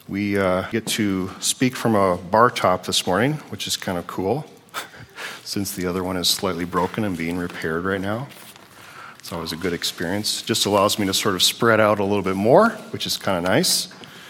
We get to speak from a bar top this morning, which is kind of cool, since the other one is slightly broken and being repaired right now. It's always a good experience. Just allows me to sort of spread out a little bit more, which is kind of nice.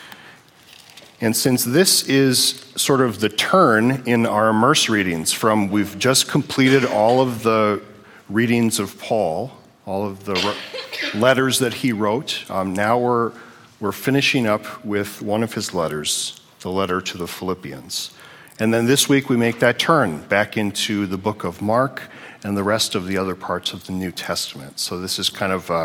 And since this is sort of the turn in our Immerse readings from we've just completed all of the readings of Paul, all of the letters that he wrote, now we're finishing up with one of his letters, the letter to the Philippians. And then this week we make that turn back into the book of Mark and the rest of the other parts of the New Testament. So this is kind of,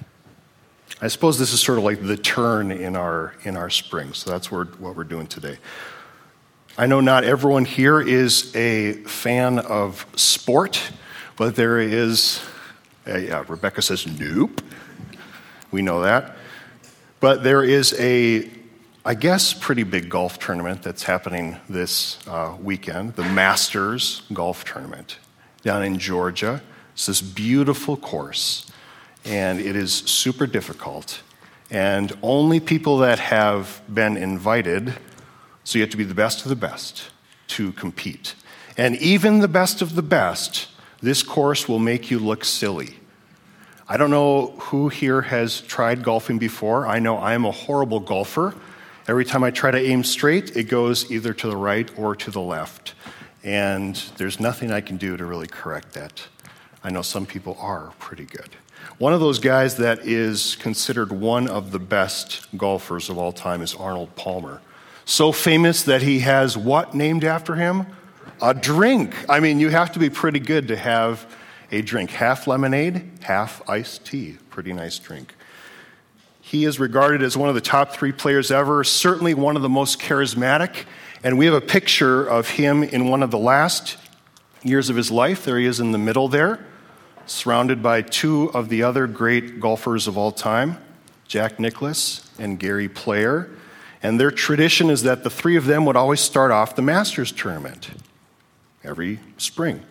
I suppose this is sort of like the turn in our spring. So that's what we're doing today. I know not everyone here is a fan of sport, but there is, Rebecca says, nope. We know that. But there is I guess, pretty big golf tournament that's happening this weekend, the Masters Golf Tournament down in Georgia. It's this beautiful course, and it is super difficult. And only people that have been invited, so you have to be the best of the best to compete. And even the best of the best, this course will make you look silly. I don't know who here has tried golfing before. I know I am a horrible golfer. Every time I try to aim straight, it goes either to the right or to the left. And there's nothing I can do to really correct that. I know some people are pretty good. One of those guys that is considered one of the best golfers of all time is Arnold Palmer. So famous that he has what named after him? A drink. I mean, you have to be pretty good to have a drink. Half lemonade, half iced tea. Pretty nice drink. He is regarded as one of the top 3 players ever, certainly one of the most charismatic. And we have a picture of him in one of the last years of his life. There he is in the middle there, surrounded by 2 of the other great golfers of all time, Jack Nicklaus and Gary Player. And their tradition is that the 3 of them would always start off the Masters tournament every spring.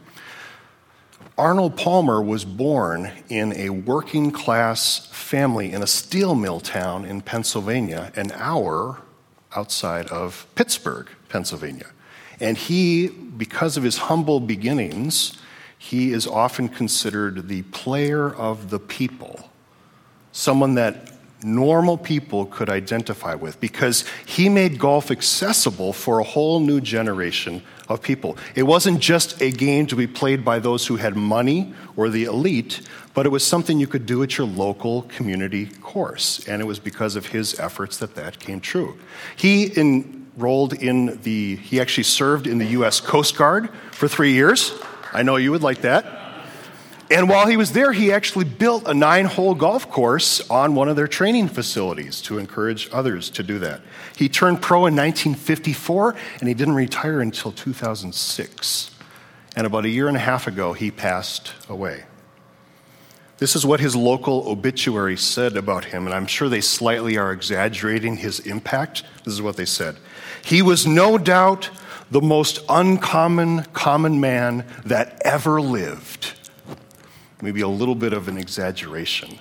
Arnold Palmer was born in a working-class family in a steel mill town in Pennsylvania, an hour outside of Pittsburgh, Pennsylvania. And he, because of his humble beginnings, he is often considered the player of the people, someone that normal people could identify with, because he made golf accessible for a whole new generation of people. It wasn't just a game to be played by those who had money or the elite, but it was something you could do at your local community course. And it was because of his efforts that came true. He actually served in the U.S. Coast Guard for 3 years. I know you would like that. And while he was there, he actually built a 9-hole golf course on one of their training facilities to encourage others to do that. He turned pro in 1954, and he didn't retire until 2006. And about 1.5 years ago, he passed away. This is what his local obituary said about him, and I'm sure they slightly are exaggerating his impact. This is what they said. He was no doubt the most uncommon common man that ever lived. Maybe a little bit of an exaggeration.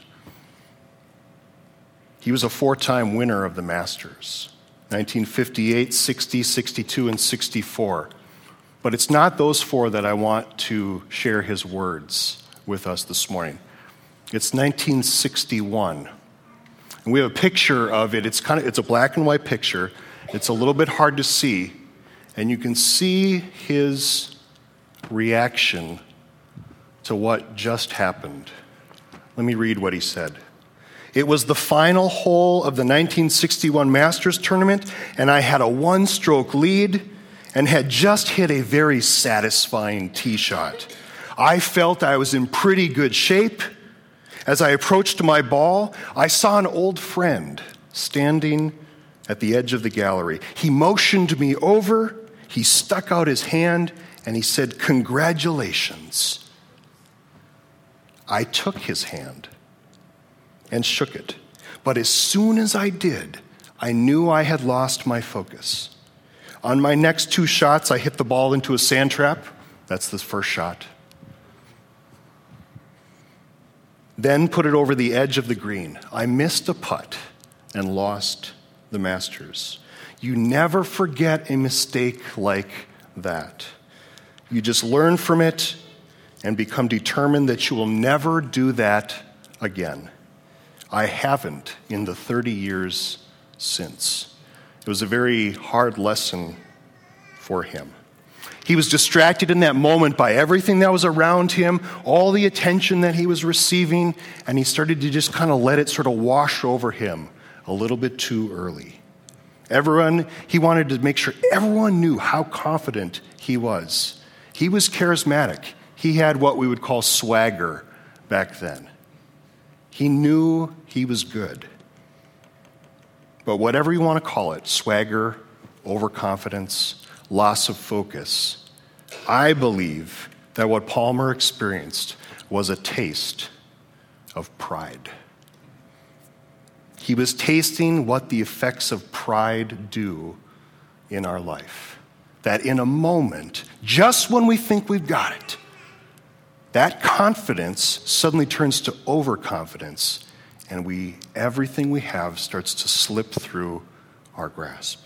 He was a 4-time winner of the Masters, 1958, 60, 62, and 64. But it's not those 4 that I want to share his words with us this morning. It's 1961. And we have a picture of it. It's a black and white picture. It's a little bit hard to see. And you can see his reaction to what just happened. Let me read what he said. It was the final hole of the 1961 Masters tournament, and I had a 1-stroke lead and had just hit a very satisfying tee shot. I felt I was in pretty good shape. As I approached my ball, I saw an old friend standing at the edge of the gallery. He motioned me over, he stuck out his hand, and he said, "Congratulations." I took his hand and shook it. But as soon as I did, I knew I had lost my focus. On my next 2 shots, I hit the ball into a sand trap. That's the first shot. Then put it over the edge of the green. I missed a putt and lost the Masters. You never forget a mistake like that. You just learn from it and become determined that you will never do that again. I haven't in the 30 years since. It was a very hard lesson for him. He was distracted in that moment by everything that was around him, all the attention that he was receiving, and he started to just kind of let it sort of wash over him a little bit too early. He wanted to make sure everyone knew how confident he was. He was charismatic. He had what we would call swagger back then. He knew he was good. But whatever you want to call it, swagger, overconfidence, loss of focus, I believe that what Palmer experienced was a taste of pride. He was tasting what the effects of pride do in our life. That in a moment, just when we think we've got it, that confidence suddenly turns to overconfidence, and everything we have starts to slip through our grasp.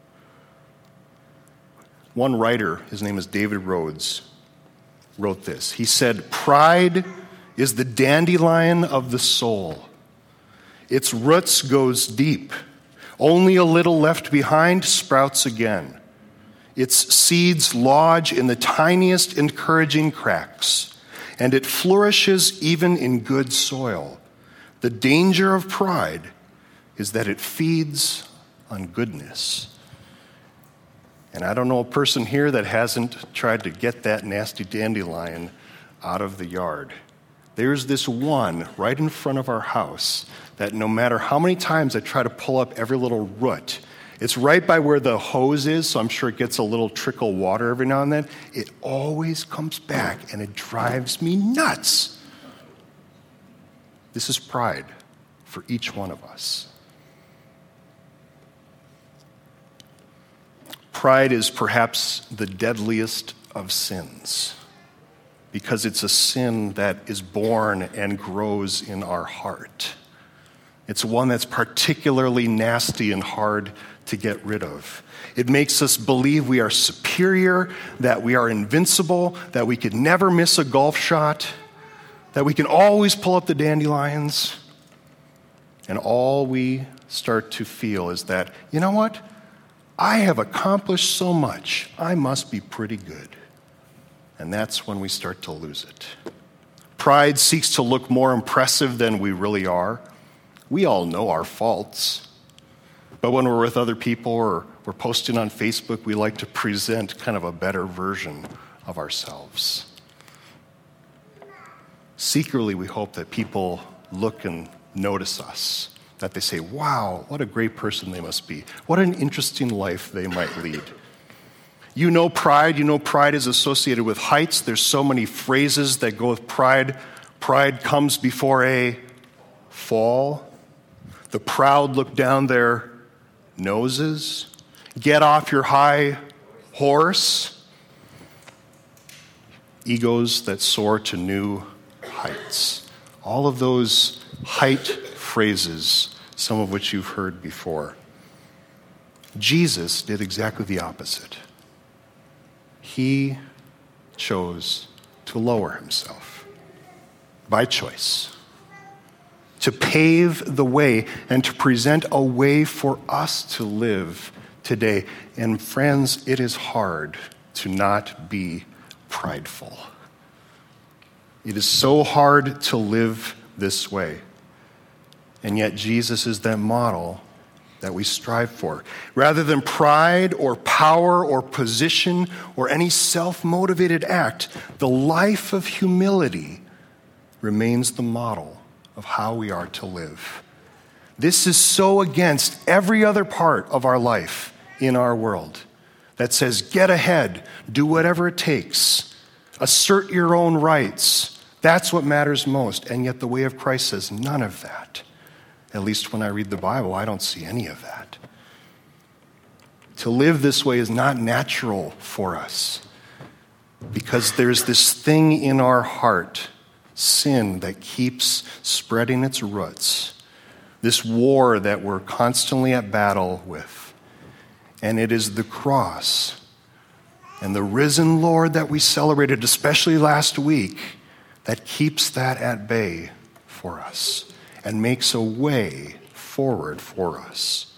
One writer, his name is David Rhodes, wrote this. He said, "Pride is the dandelion of the soul. Its roots goes deep. Only a little left behind sprouts again. Its seeds lodge in the tiniest encouraging cracks, and it flourishes even in good soil. The danger of pride is that it feeds on goodness." And I don't know a person here that hasn't tried to get that nasty dandelion out of the yard. There's this one right in front of our house that no matter how many times I try to pull up every little root, it's right by where the hose is, so I'm sure it gets a little trickle of water every now and then. It always comes back, and it drives me nuts. This is pride for each one of us. Pride is perhaps the deadliest of sins because it's a sin that is born and grows in our heart. It's one that's particularly nasty and hard to get rid of. It makes us believe we are superior, that we are invincible, that we could never miss a golf shot, that we can always pull up the dandelions. And all we start to feel is that, you know what? I have accomplished so much. I must be pretty good. And that's when we start to lose it. Pride seeks to look more impressive than we really are. We all know our faults. But when we're with other people or we're posting on Facebook, we like to present kind of a better version of ourselves. Secretly, we hope that people look and notice us, that they say, wow, what a great person they must be. What an interesting life they might lead. You know pride is associated with heights. There's so many phrases that go with pride. Pride comes before a fall. The proud look down their noses. Get off your high horse. Egos that soar to new heights. All of those height phrases, some of which you've heard before. Jesus did exactly the opposite. He chose to lower himself by choice, to pave the way and to present a way for us to live today. And friends, it is hard to not be prideful. It is so hard to live this way. And yet Jesus is that model that we strive for. Rather than pride or power or position or any self-motivated act, the life of humility remains the model of how we are to live. This is so against every other part of our life in our world that says, get ahead, do whatever it takes, assert your own rights. That's what matters most. And yet the way of Christ says none of that. At least when I read the Bible, I don't see any of that. To live this way is not natural for us because there's this thing in our heart, sin, that keeps spreading its roots, this war that we're constantly at battle with. And it is the cross and the risen Lord that we celebrated, especially last week, that keeps that at bay for us and makes a way forward for us.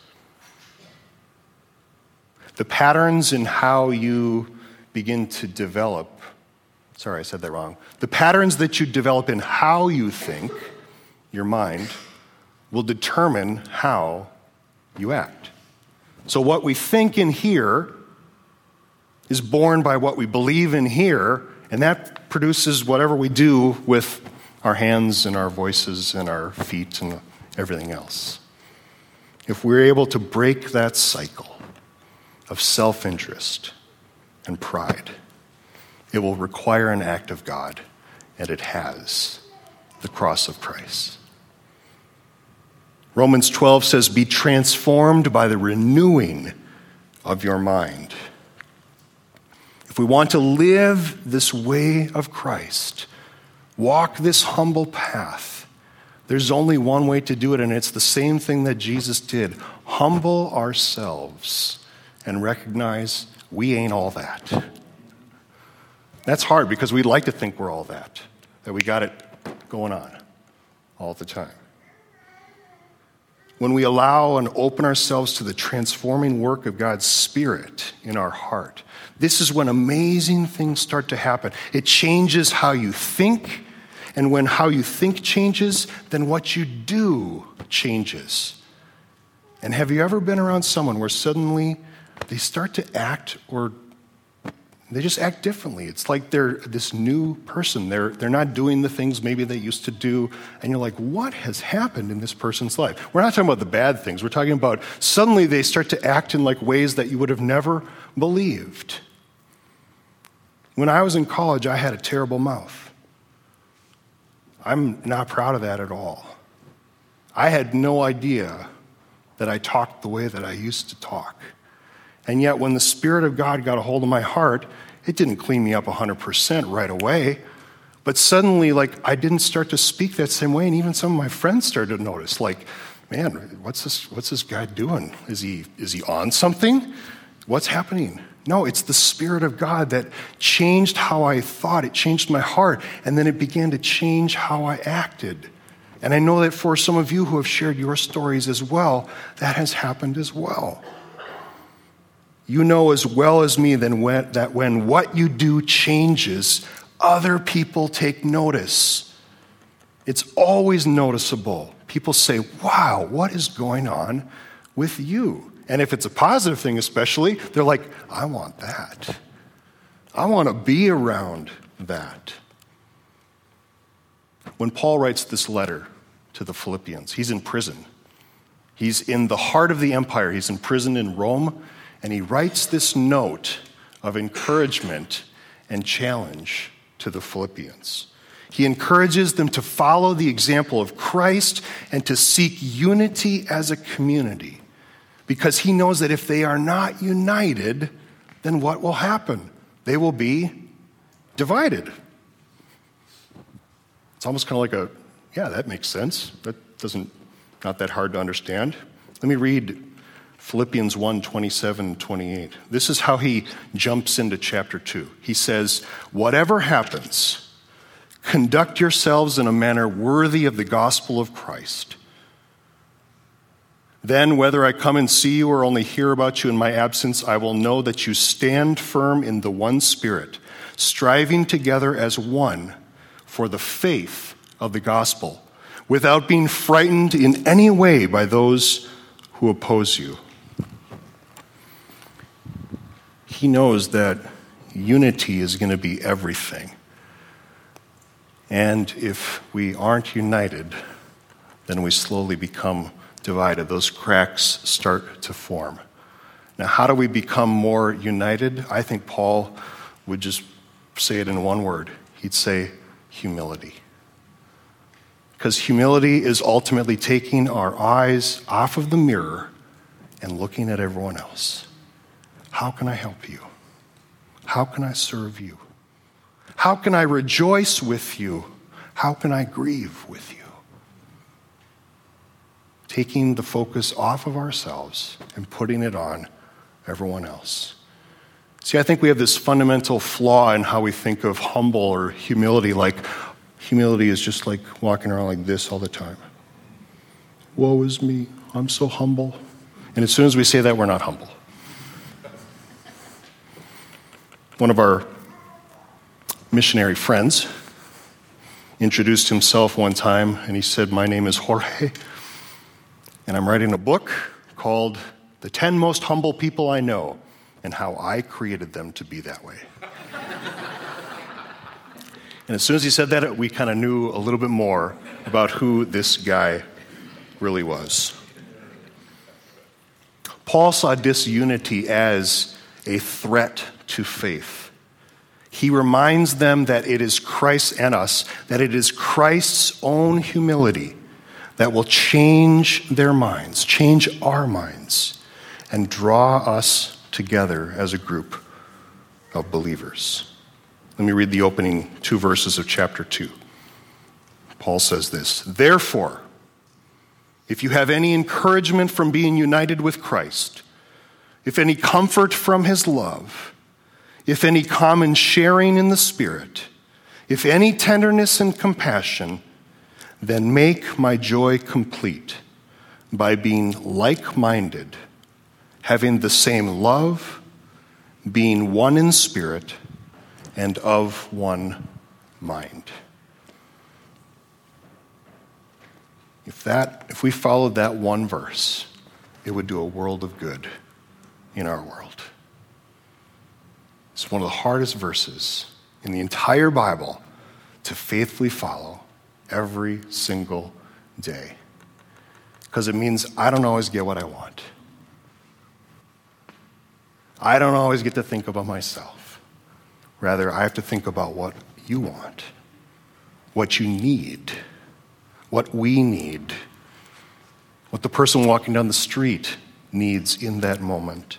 The patterns in how you begin to develop, sorry, I said that wrong. The patterns that you develop in how you think, your mind, will determine how you act. So what we think in here is born by what we believe in here, and that produces whatever we do with our hands and our voices and our feet and everything else. If we're able to break that cycle of self-interest and pride, it will require an act of God, and it has, the cross of Christ. Romans 12 says, "Be transformed by the renewing of your mind." If we want to live this way of Christ, walk this humble path, there's only one way to do it, and it's the same thing that Jesus did. Humble ourselves and recognize we ain't all that. That's hard because we'd like to think we're all that we got it going on all the time. When we allow and open ourselves to the transforming work of God's Spirit in our heart, this is when amazing things start to happen. It changes how you think, and when how you think changes, then what you do changes. And have you ever been around someone where suddenly they start to act, or they just act differently? It's like they're this new person. They're not doing the things maybe they used to do, and you're like, what has happened in this person's life? We're not talking about the bad things. We're talking about suddenly they start to act in like ways that you would have never believed. When I was in college, I had a terrible mouth. I'm not proud of that at all. I had no idea that I talked the way that I used to talk. And yet when the Spirit of God got a hold of my heart, it didn't clean me up 100% right away. But suddenly, I didn't start to speak that same way, and even some of my friends started to notice, man, what's this guy doing? Is he on something? What's happening? No, it's the Spirit of God that changed how I thought. It changed my heart, and then it began to change how I acted. And I know that for some of you who have shared your stories as well, that has happened as well. You know as well as me that when what you do changes, other people take notice. It's always noticeable. People say, wow, what is going on with you? And if it's a positive thing especially, they're like, I want that. I want to be around that. When Paul writes this letter to the Philippians, he's in prison. He's in the heart of the empire. He's in prison in Rome. And he writes this note of encouragement and challenge to the Philippians. He encourages them to follow the example of Christ and to seek unity as a community, because he knows that if they are not united, then what will happen? They will be divided. It's almost kind of like that makes sense. Not that hard to understand. Let me read Philippians 1, 27, 28. This is how he jumps into chapter 2. He says, whatever happens, conduct yourselves in a manner worthy of the gospel of Christ. Then, whether I come and see you or only hear about you in my absence, I will know that you stand firm in the one Spirit, striving together as one for the faith of the gospel, without being frightened in any way by those who oppose you. He knows that unity is going to be everything. And if we aren't united, then we slowly become divided. Those cracks start to form. Now, how do we become more united? I think Paul would just say it in one word. He'd say humility. Because humility is ultimately taking our eyes off of the mirror and looking at everyone else. How can I help you? How can I serve you? How can I rejoice with you? How can I grieve with you? Taking the focus off of ourselves and putting it on everyone else. See, I think we have this fundamental flaw in how we think of humble or humility, like humility is just like walking around like this all the time. Woe is me, I'm so humble. And as soon as we say that, we're not humble. One of our missionary friends introduced himself one time, and he said, "My name is Jorge, and I'm writing a book called The 10 Most Humble People I Know and How I Created Them to Be That Way." And as soon as he said that, we kind of knew a little bit more about who this guy really was. Paul saw disunity as a threat to faith. He reminds them that it is Christ and us, that it is Christ's own humility that will change their minds, change our minds, and draw us together as a group of believers. Let me read the opening 2 verses of chapter 2. Paul says this, "Therefore, if you have any encouragement from being united with Christ, if any comfort from his love, if any common sharing in the Spirit, if any tenderness and compassion, then make my joy complete by being like-minded, having the same love, being one in spirit, and of one mind." If we followed that one verse, it would do a world of good in our world. It's one of the hardest verses in the entire Bible to faithfully follow every single day, because it means I don't always get what I want. I don't always get to think about myself. Rather, I have to think about what you want, what you need, what we need, what the person walking down the street needs in that moment.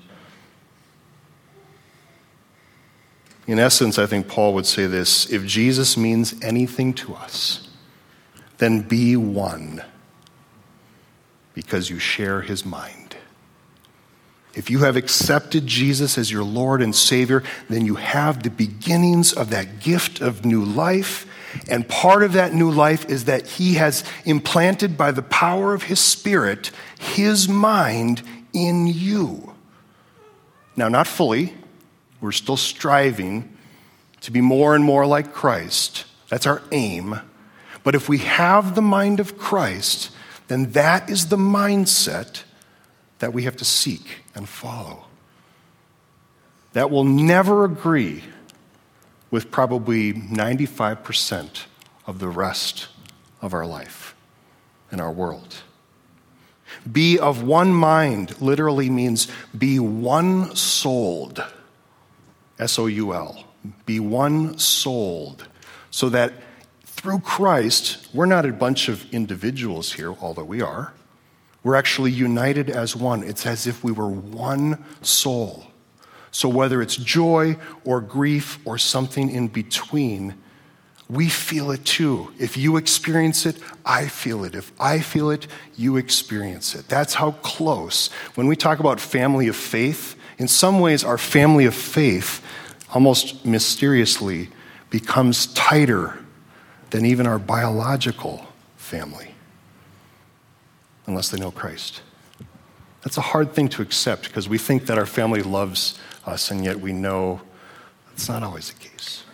In essence, I think Paul would say this: if Jesus means anything to us, then be one, because you share his mind. If you have accepted Jesus as your Lord and Savior, then you have the beginnings of that gift of new life. And part of that new life is that he has implanted by the power of his Spirit his mind in you. Now, not fully. We're still striving to be more and more like Christ. That's our aim. But if we have the mind of Christ, then that is the mindset that we have to seek and follow. That will never agree with probably 95% of the rest of our life and our world. Be of one mind literally means be one-souled. S-O-U-L. Be one-souled. So that through Christ, we're not a bunch of individuals here, although we are. We're actually united as one. It's as if we were one soul. So whether it's joy or grief or something in between, we feel it too. If you experience it, I feel it. If I feel it, you experience it. That's how close. When we talk about family of faith, in some ways our family of faith almost mysteriously becomes tighter than even our biological family, unless they know Christ. That's a hard thing to accept because we think that our family loves us, and yet we know that's not always the case.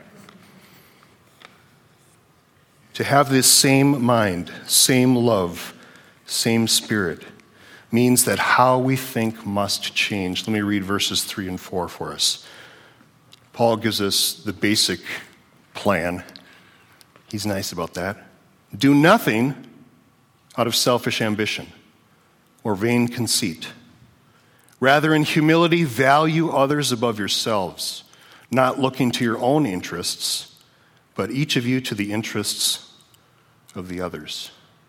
To have this same mind, same love, same spirit means that how we think must change. Let me read verses 3 and 4 for us. Paul gives us the basic plan. He's nice about that. Do nothing out of selfish ambition or vain conceit. Rather, in humility, value others above yourselves, not looking to your own interests, but each of you to the interests of the others.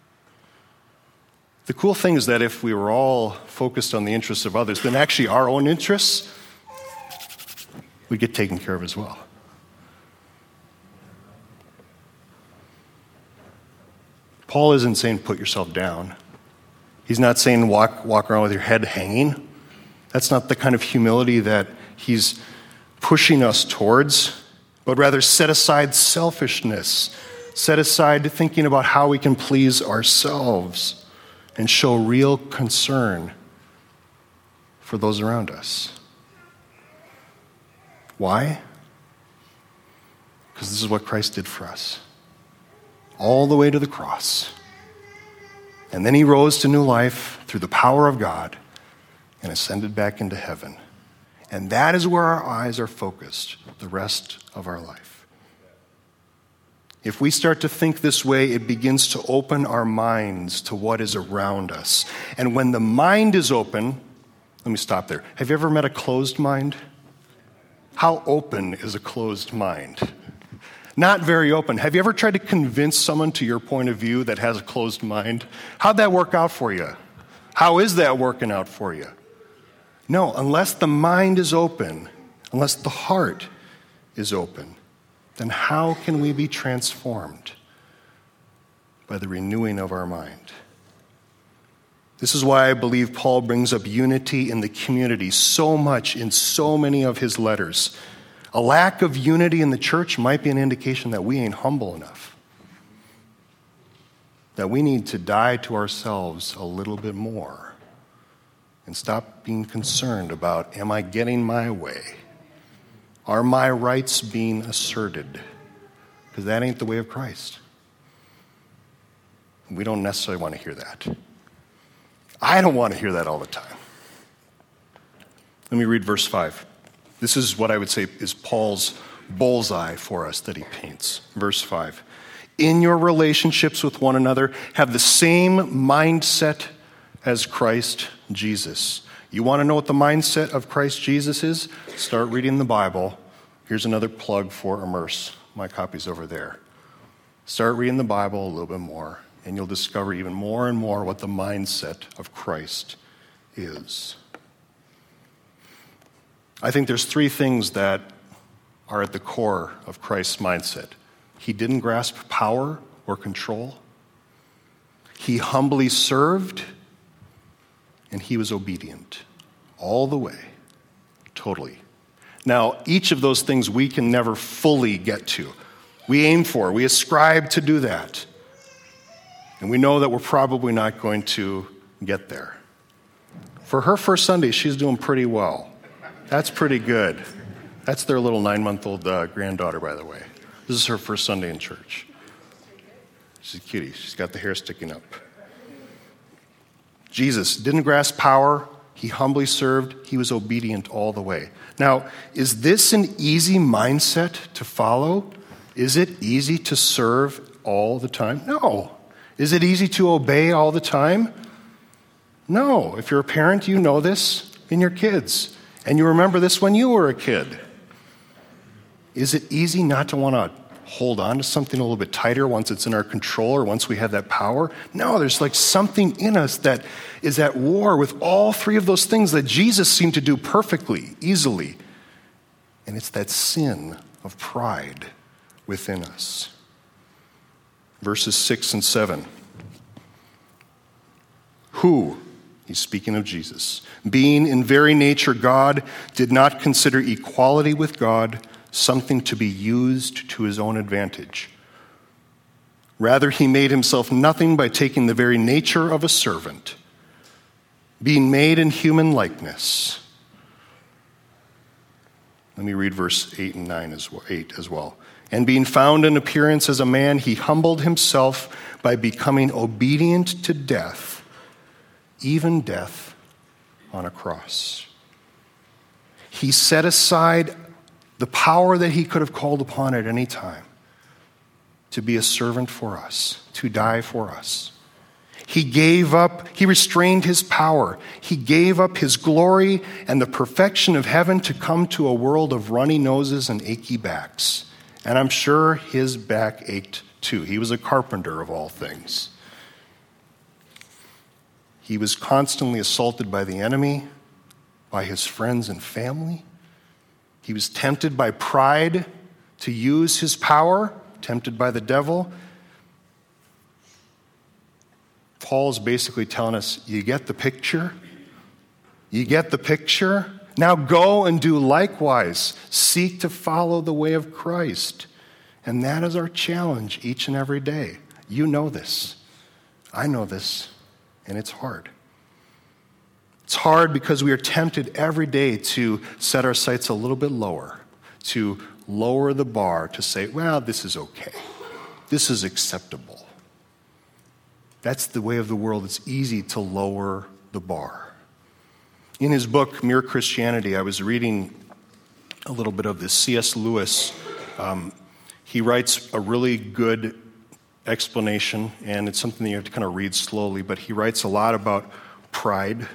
The cool thing is that if we were all focused on the interests of others, then actually our own interests would get taken care of as well. Paul isn't saying put yourself down. He's not saying walk around with your head hanging. That's not the kind of humility that he's pushing us towards, but rather set aside selfishness, set aside thinking about how we can please ourselves and show real concern for those around us. Why? Because this is what Christ did for us, all the way to the cross. And then he rose to new life through the power of God and ascended back into heaven. And that is where our eyes are focused the rest of our life. If we start to think this way, it begins to open our minds to what is around us. And when the mind is open, let me stop there. Have you ever met a closed mind? How open is a closed mind? Not very open. Have you ever tried to convince someone to your point of view that has a closed mind? How'd that work out for you? How is that working out for you? No, unless the mind is open, unless the heart is open, then how can we be transformed? By the renewing of our mind. This is why I believe Paul brings up unity in the community so much in so many of his letters. A lack of unity in the church might be an indication that we ain't humble enough. That we need to die to ourselves a little bit more and stop being concerned about, am I getting my way? Are my rights being asserted? Because that ain't the way of Christ. We don't necessarily want to hear that. I don't want to hear that all the time. Let me read verse 5. This is what I would say is Paul's bullseye for us that he paints. Verse 5. In your relationships with one another, have the same mindset as Christ Jesus. You want to know what the mindset of Christ Jesus is? Start reading the Bible. Here's another plug for Immerse. My copy's over there. Start reading the Bible a little bit more, and you'll discover even more and more what the mindset of Christ is. I think there's three things that are at the core of Christ's mindset. He didn't grasp power or control. He humbly served, and he was obedient all the way, totally. Now, each of those things we can never fully get to. We aim for, we ascribe to do that. And we know that we're probably not going to get there. For her first Sunday, she's doing pretty well. That's pretty good. That's their little 9-month-old granddaughter, by the way. This is her first Sunday in church. She's a cutie. She's got the hair sticking up. Jesus didn't grasp power. He humbly served. He was obedient all the way. Now, is this an easy mindset to follow? Is it easy to serve all the time? No. Is it easy to obey all the time? No. If you're a parent, you know this in your kids. And you remember this when you were a kid. Is it easy not to want to hold on to something a little bit tighter once it's in our control or once we have that power? No, there's like something in us that is at war with all three of those things that Jesus seemed to do perfectly, easily. And it's that sin of pride within us. Verses 6 and 7. Who, he's speaking of Jesus, being in very nature God, did not consider equality with God something to be used to his own advantage. Rather, he made himself nothing by taking the very nature of a servant, being made in human likeness. Let me read verse 8 and 9 as well. And being found in appearance as a man, he humbled himself by becoming obedient to death, even death on a cross. He set aside the power that he could have called upon at any time to be a servant for us, to die for us. He restrained his power. He gave up his glory and the perfection of heaven to come to a world of runny noses and achy backs. And I'm sure his back ached too. He was a carpenter of all things. He was constantly assaulted by the enemy, by his friends and family. He was tempted by pride to use his power, tempted by the devil. Paul is basically telling us, you get the picture? You get the picture? Now go and do likewise. Seek to follow the way of Christ. And that is our challenge each and every day. You know this. I know this. And it's hard. It's hard because we are tempted every day to set our sights a little bit lower, to lower the bar, to say, well, this is okay. This is acceptable. That's the way of the world. It's easy to lower the bar. In his book, Mere Christianity, I was reading a little bit of this. C.S. Lewis, he writes a really good explanation, and it's something that you have to kind of read slowly, but he writes a lot about pride.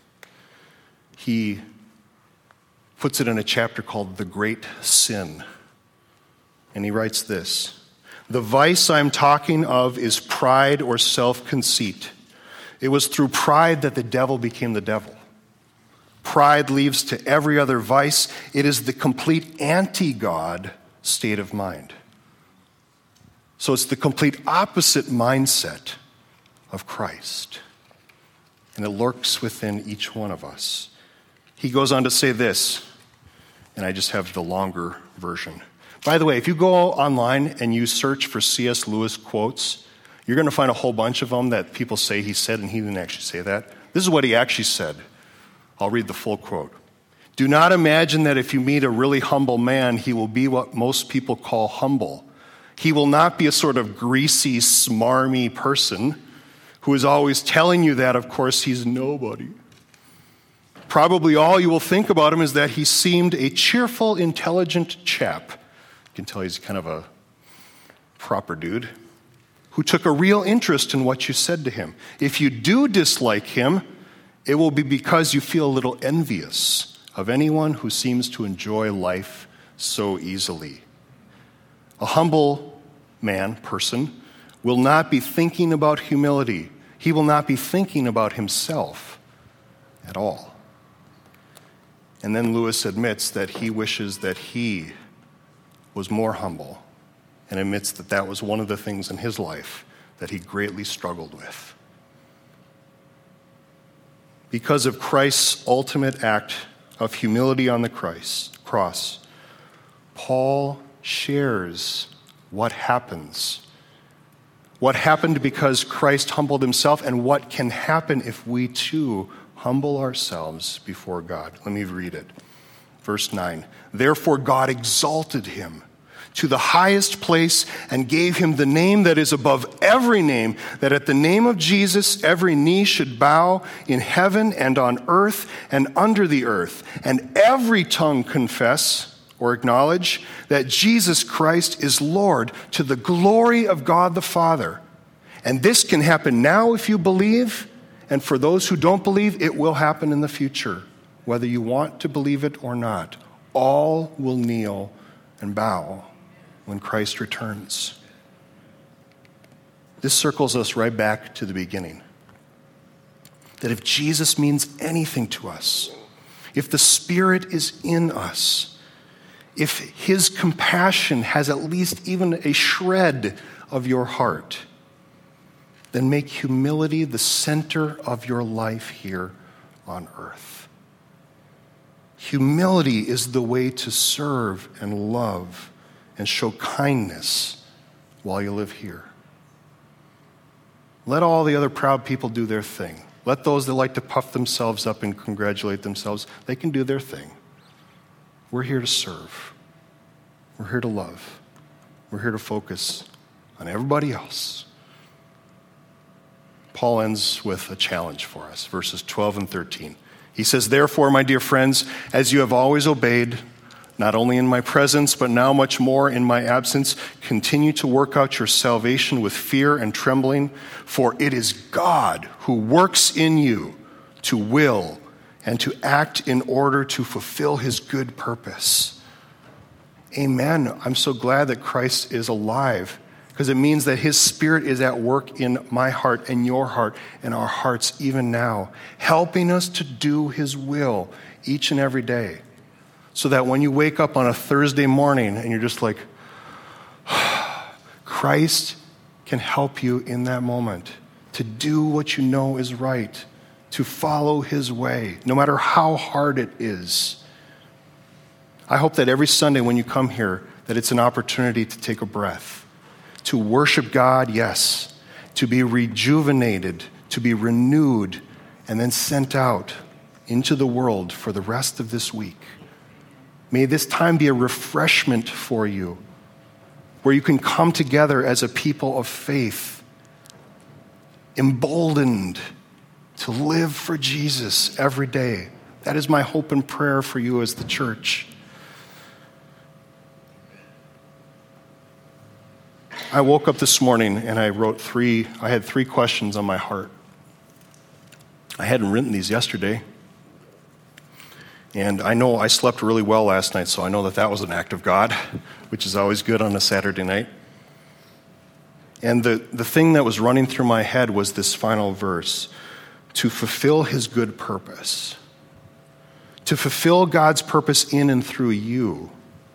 He puts it in a chapter called The Great Sin. And he writes this: "The vice I'm talking of is pride or self-conceit. It was through pride that the devil became the devil. Pride leads to every other vice. It is the complete anti-God state of mind." So it's the complete opposite mindset of Christ. And it lurks within each one of us. He goes on to say this, and I just have the longer version. By the way, if you go online and you search for C.S. Lewis quotes, you're going to find a whole bunch of them that people say he said, and he didn't actually say that. This is what he actually said. I'll read the full quote. "Do not imagine that if you meet a really humble man, he will be what most people call humble. He will not be a sort of greasy, smarmy person who is always telling you that, of course, he's nobody. Probably all you will think about him is that he seemed a cheerful, intelligent chap." You can tell he's kind of a proper dude, "who took a real interest in what you said to him. If you do dislike him, it will be because you feel a little envious of anyone who seems to enjoy life so easily. A humble person, will not be thinking about humility. He will not be thinking about himself at all." And then Lewis admits that he wishes that he was more humble, and admits that that was one of the things in his life that he greatly struggled with. Because of Christ's ultimate act of humility on the cross, Paul shares what happens. What happened because Christ humbled himself, and what can happen if we too humble ourselves before God. Let me read it. Verse 9. "Therefore God exalted him to the highest place and gave him the name that is above every name, that at the name of Jesus every knee should bow in heaven and on earth and under the earth, and every tongue confess or acknowledge that Jesus Christ is Lord, to the glory of God the Father. And this can happen now if you believe, and for those who don't believe, it will happen in the future, whether you want to believe it or not. All will kneel and bow when Christ returns." This circles us right back to the beginning. That if Jesus means anything to us, if the Spirit is in us, if his compassion has at least even a shred of your heart, then make humility the center of your life here on earth. Humility is the way to serve and love and show kindness while you live here. Let all the other proud people do their thing. Let those that like to puff themselves up and congratulate themselves, they can do their thing. We're here to serve. We're here to love. We're here to focus on everybody else. Paul ends with a challenge for us, verses 12 and 13. He says, "Therefore, my dear friends, as you have always obeyed, not only in my presence, but now much more in my absence, continue to work out your salvation with fear and trembling, for it is God who works in you to will and to act in order to fulfill his good purpose." Amen. I'm so glad that Christ is alive, because it means that his Spirit is at work in my heart and your heart and our hearts even now, helping us to do his will each and every day. So that when you wake up on a Thursday morning and you're just like, Christ can help you in that moment to do what you know is right, to follow his way, no matter how hard it is. I hope that every Sunday when you come here, that it's an opportunity to take a breath, to worship God, yes, to be rejuvenated, to be renewed, and then sent out into the world for the rest of this week. May this time be a refreshment for you, where you can come together as a people of faith, emboldened to live for Jesus every day. That is my hope and prayer for you as the church. I woke up this morning and I had three questions on my heart. I hadn't written these yesterday. And I know I slept really well last night, so I know that was an act of God, which is always good on a Saturday night. And the thing that was running through my head was this final verse: to fulfill his good purpose. To fulfill God's purpose in and through you.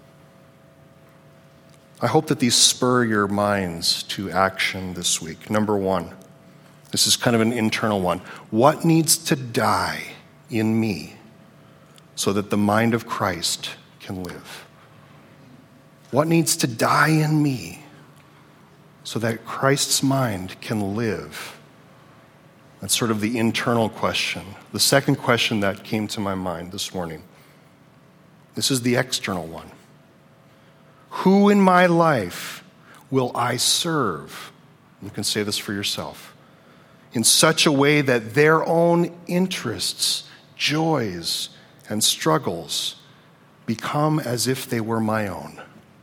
I hope that these spur your minds to action this week. Number one, this is kind of an internal one. What needs to die in me so that the mind of Christ can live? What needs to die in me so that Christ's mind can live? That's sort of the internal question. The second question that came to my mind this morning, this is the external one. Who in my life will I serve? You can say this for yourself. In such a way that their own interests, joys, and struggles become as if they were my own.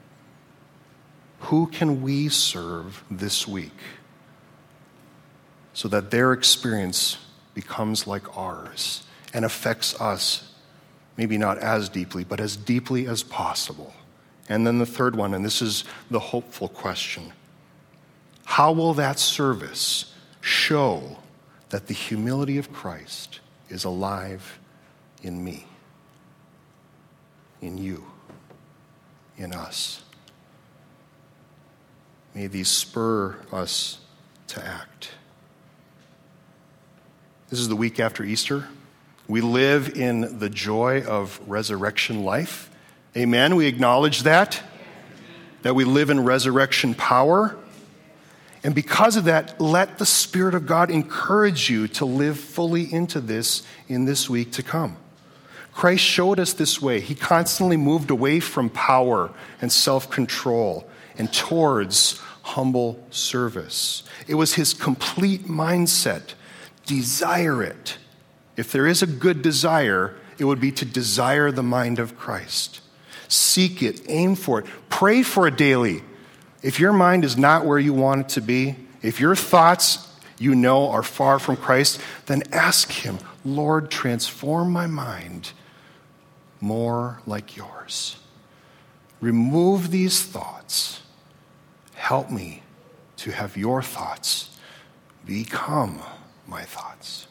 Who can we serve this week so that their experience becomes like ours and affects us, maybe not as deeply, but as deeply as possible? And then the third one, and this is the hopeful question: how will that service show that the humility of Christ is alive in me, in you, in us? May these spur us to act. This is the week after Easter. We live in the joy of resurrection life. Amen. We acknowledge that we live in resurrection power. And because of that, let the Spirit of God encourage you to live fully into this in this week to come. Christ showed us this way. He constantly moved away from power and self-control and towards humble service. It was his complete mindset. Desire it. If there is a good desire, it would be to desire the mind of Christ. Seek it, aim for it, pray for it daily. If your mind is not where you want it to be, if your thoughts are far from Christ, then ask him, Lord, transform my mind more like yours. Remove these thoughts. Help me to have your thoughts become my thoughts.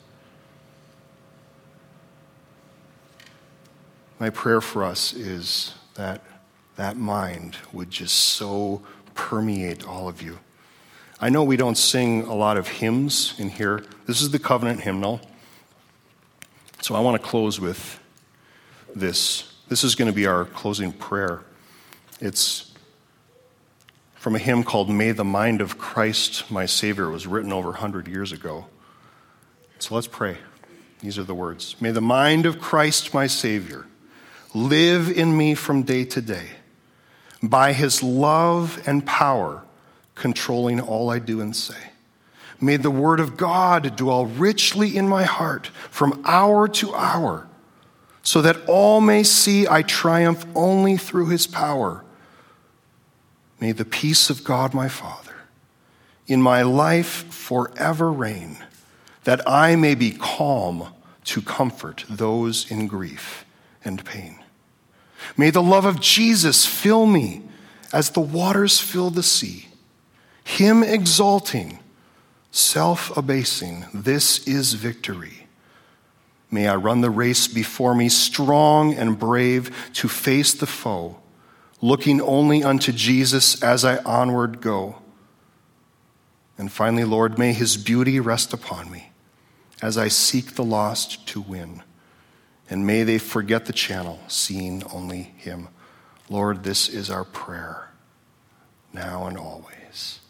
My prayer for us is that mind would just so permeate all of you. I know we don't sing a lot of hymns in here. This is the covenant hymnal. So I want to close with this. This is going to be our closing prayer. It's from a hymn called May the Mind of Christ, My Savior. It was written over 100 years ago. So let's pray. These are the words. May the mind of Christ, my Savior, live in me from day to day, by his love and power controlling all I do and say. May the word of God dwell richly in my heart from hour to hour, so that all may see I triumph only through his power. May the peace of God my Father in my life forever reign, that I may be calm to comfort those in grief and pain. May the love of Jesus fill me as the waters fill the sea, him exalting, self-abasing. This is victory. May I run the race before me strong and brave to face the foe, looking only unto Jesus as I onward go. And finally, Lord, may his beauty rest upon me as I seek the lost to win. And may they forget the channel, seeing only him. Lord, this is our prayer, now and always.